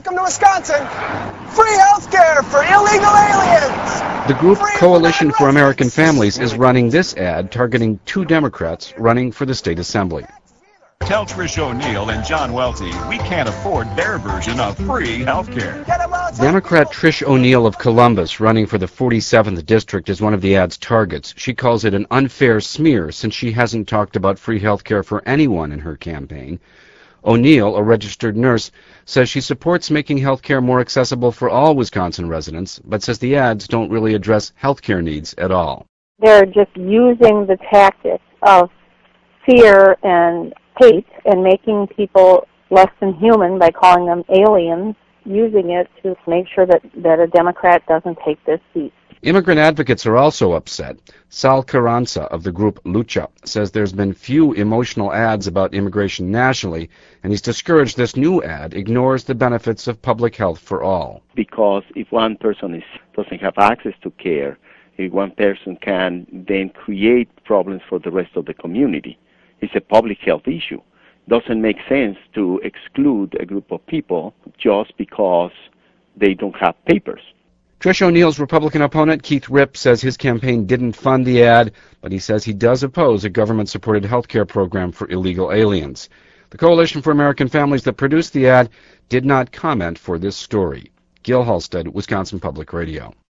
Welcome to Wisconsin. Free health care for illegal aliens. The group Free Coalition for American residents. Families is running this ad targeting 2 Democrats running for the state assembly. Tell Trish O'Neill and John Welty we can't afford their version of free health care. Democrat Trish O'Neill of Columbus, running for the 47th district, is one of the ad's targets. She calls it an unfair smear since she hasn't talked about free health care for anyone in her campaign. O'Neill, a registered nurse, says she supports making health care more accessible for all Wisconsin residents, but says the ads don't really address health care needs at all. They're just using the tactics of fear and hate and making people less than human by calling them aliens, using it to make sure that a Democrat doesn't take their seat. Immigrant advocates are also upset. Sal Carranza of the group Lucha says there's been few emotional ads about immigration nationally, and he's discouraged this new ad ignores the benefits of public health for all. Because if one person doesn't have access to care, if one person can then create problems for the rest of the community. It's a public health issue. Doesn't make sense to exclude a group of people just because they don't have papers. Trish O'Neill's Republican opponent, Keith Ripp, says his campaign didn't fund the ad, but he says he does oppose a government-supported health care program for illegal aliens. The Coalition for American Families that produced the ad did not comment for this story. Gil Halstead, Wisconsin Public Radio.